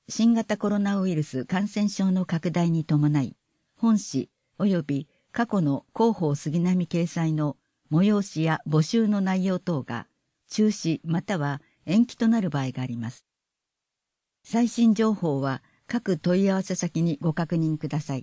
新型コロナウイルス感染症の拡大に伴い、本誌及び過去の広報杉並掲載の催しや募集の内容等が中止または延期となる場合があります。最新情報は各問い合わせ先にご確認ください。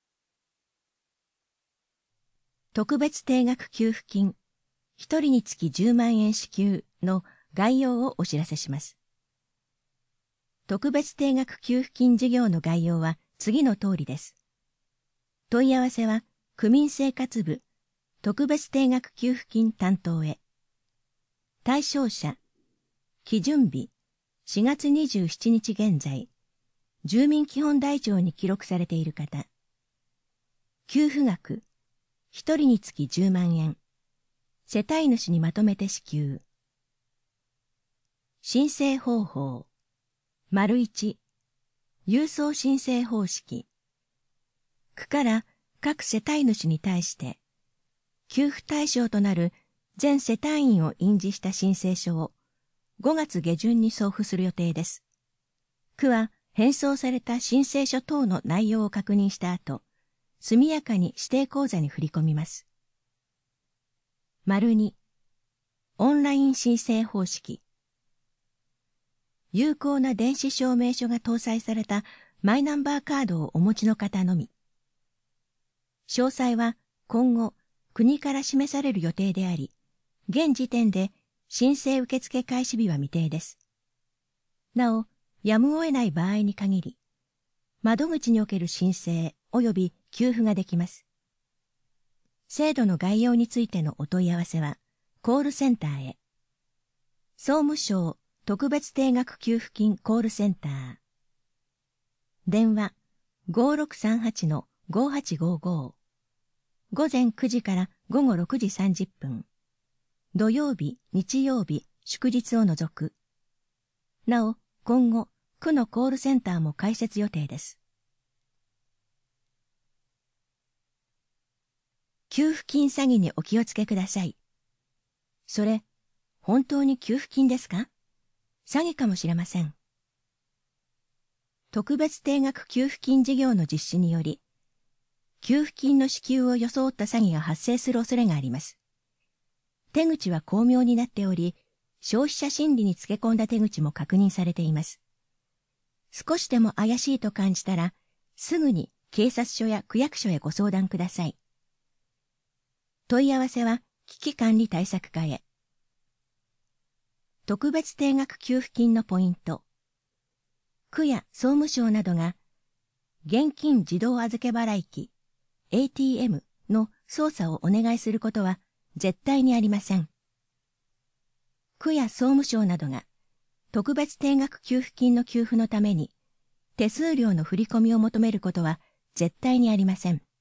特別定額給付金、1人につき10万円支給の概要をお知らせします。特別定額給付金事業の概要は次の通りです。問い合わせは区民生活部特別定額給付金担当へ。対象者、基準日4月27日現在、住民基本台帳に記録されている方。給付額、1人につき10万円。世帯主にまとめて支給。申請方法。1、郵送申請方式。区から各世帯主に対して、給付対象となる全世帯員を印字した申請書を5月下旬に送付する予定です。区は返送された申請書等の内容を確認した後、速やかに指定口座に振り込みます。2、オンライン申請方式。有効な電子証明書が搭載されたマイナンバーカードをお持ちの方のみ。詳細は今後国から示される予定であり、現時点で申請受付開始日は未定です。なお、やむを得ない場合に限り、窓口における申請及び給付ができます。制度の概要についてのお問い合わせは、コールセンターへ。総務省特別定額給付金コールセンター。電話 5638-5855。午前9時から午後6時30分。土曜日、日曜日、祝日を除く。なお、今後、区のコールセンターも開設予定です。給付金詐欺にお気をつけください。それ、本当に給付金ですか？詐欺かもしれません。特別定額給付金事業の実施により、給付金の支給を装った詐欺が発生する恐れがあります。手口は巧妙になっており、消費者心理につけ込んだ手口も確認されています。少しでも怪しいと感じたら、すぐに警察署や区役所へご相談ください。問い合わせは危機管理対策課へ。特別定額給付金のポイント。区や総務省などが、現金自動預け払い機、ATM の操作をお願いすることは絶対にありません。区や総務省などが、特別定額給付金の給付のために、手数料の振り込みを求めることは絶対にありません。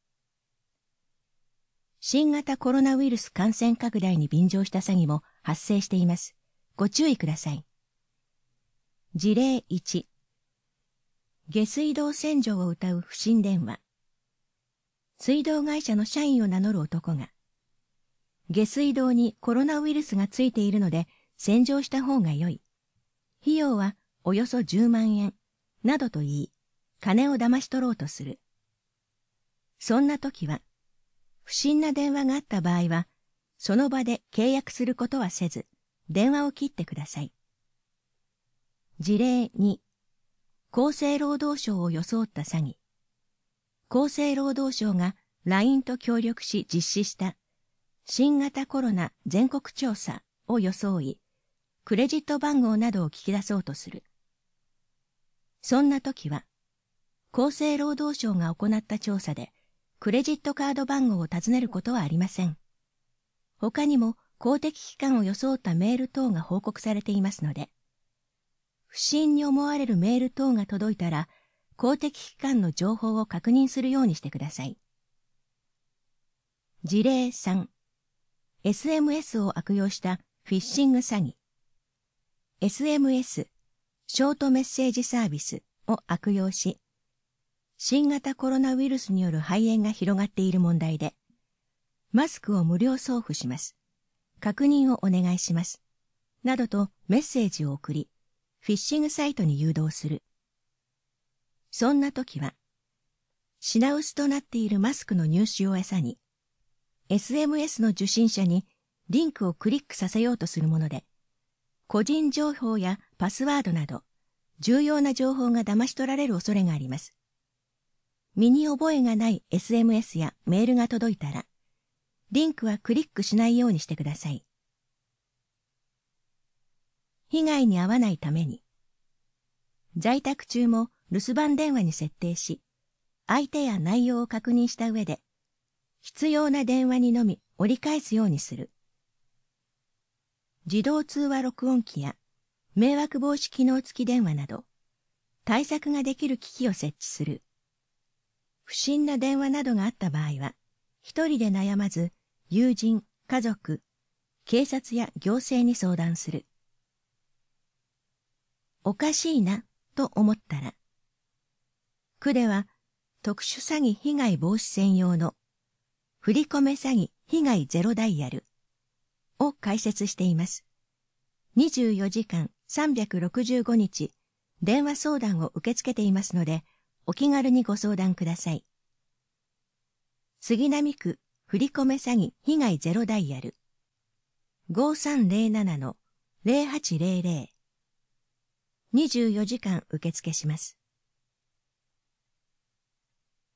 新型コロナウイルス感染拡大に便乗した詐欺も発生しています。ご注意ください。事例1、下水道洗浄を謳う不審電話。水道会社の社員を名乗る男が、下水道にコロナウイルスがついているので洗浄した方が良い。費用はおよそ10万円、などと言い、金を騙し取ろうとする。そんな時は、不審な電話があった場合は、その場で契約することはせず、電話を切ってください。事例2、厚生労働省を装った詐欺。厚生労働省が LINE と協力し実施した新型コロナ全国調査を装い、クレジット番号などを聞き出そうとする。そんな時は、厚生労働省が行った調査で、クレジットカード番号を尋ねることはありません。他にも公的機関を装ったメール等が報告されていますので、不審に思われるメール等が届いたら、公的機関の情報を確認するようにしてください。事例3、SMS を悪用したフィッシング詐欺。SMS、ショートメッセージサービスを悪用し、新型コロナウイルスによる肺炎が広がっている問題で、マスクを無料送付します。確認をお願いします。などとメッセージを送り、フィッシングサイトに誘導する。 そんな時は、品薄となっているマスクの入手を餌に、SMS の受信者にリンクをクリックさせようとするもので、個人情報やパスワードなど、重要な情報が騙し取られる恐れがあります。身に覚えがない SMS やメールが届いたら、リンクはクリックしないようにしてください。被害に遭わないために、在宅中も留守番電話に設定し、相手や内容を確認した上で、必要な電話にのみ折り返すようにする。自動通話録音機や迷惑防止機能付き電話など、対策ができる機器を設置する。不審な電話などがあった場合は、一人で悩まず、友人、家族、警察や行政に相談する。おかしいなと思ったら、区では特殊詐欺被害防止専用の振り込め詐欺被害ゼロダイヤルを開設しています。24時間365日電話相談を受け付けていますので、お気軽にご相談ください。杉並区振り込め詐欺被害ゼロダイヤル 5307-0800 24時間受付します。